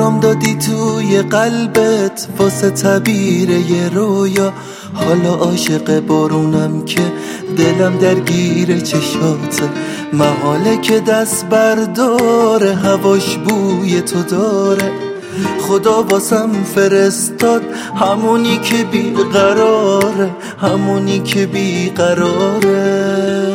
جام دادی توی قلبت واسه تعبیر یه رویا. حالا عاشق بارونم که دلم درگیر چشاته، محاله که دست برداره هواش بوی تو داره. خدا واسم فرستاد همونی که بیقراره، همونی که بیقراره.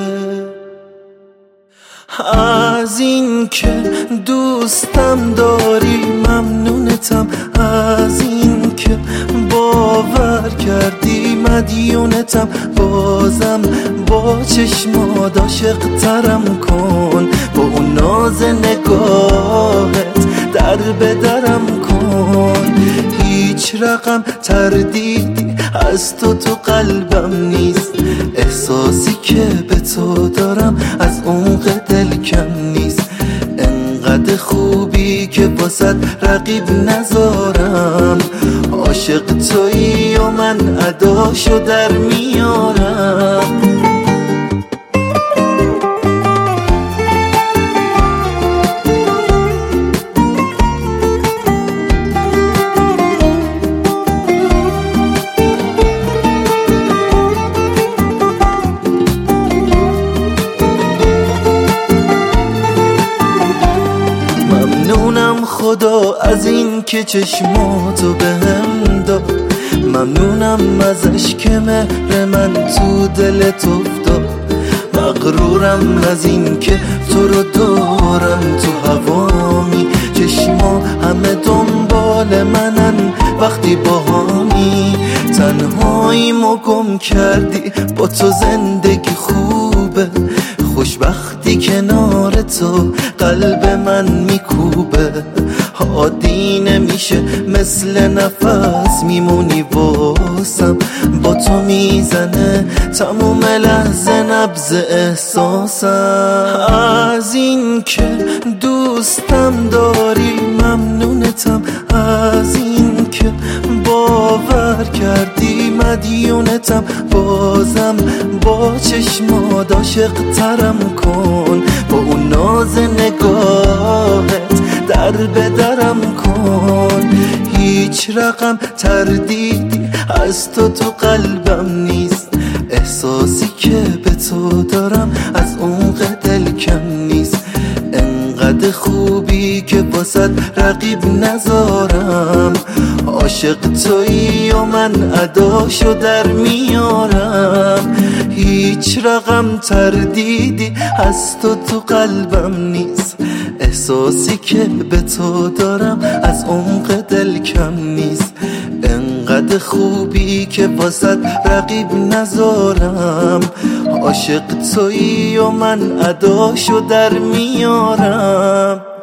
از این که دوستم داری ممنونتم، از این که باور کردی مدیونتم. بازم با چشمات عاشق ترم کن، با اون ناز نگاهت در به درم کن. هیچ رقم تردیدی از تو قلبم نیست، احساسی که به تو دارم از عمق دل کم نیست. انقدر خوبی که واسه رقیب نذارم، عاشق تویی و من اداشو در میارم. ممنونم خدا از این که چشماتو بهم داد، ممنونم ازش که مهر من تو دلت افتاد. مغرورم از این که تو رو دارم تو هوامی، چشما همه دنبال منن وقتی باهامی. تنهاییمو گم کردی با تو زندگی خوبه، خوشبختی کنار تو قلب من میکوبه. عادی نمیشه مثل نفس میمونی واسم، با تو میزنه تموم لحظه نبض احساسم. از این که دوستم داری ممنونتم، از این که باور کردی مدیونتم. بازم با چشمات عاشق ترم کن، با اون ناز نگاهت در به درم کن. هیچ رقم تردیدی از تو قلبم نیست، احساسی که به تو دارم از عمق دل کم نیست. انقدر خوبی که واسه رقیب نذارم، عاشق تویی و من اداشو در میارم. هیچ رقم تردیدی از تو قلبم نیست، احساسی که به تو دارم از عمق دل کم نیست. انقدر خوبی که واسه رقیب نذارم، عاشق تویی و من اداشو در میارم.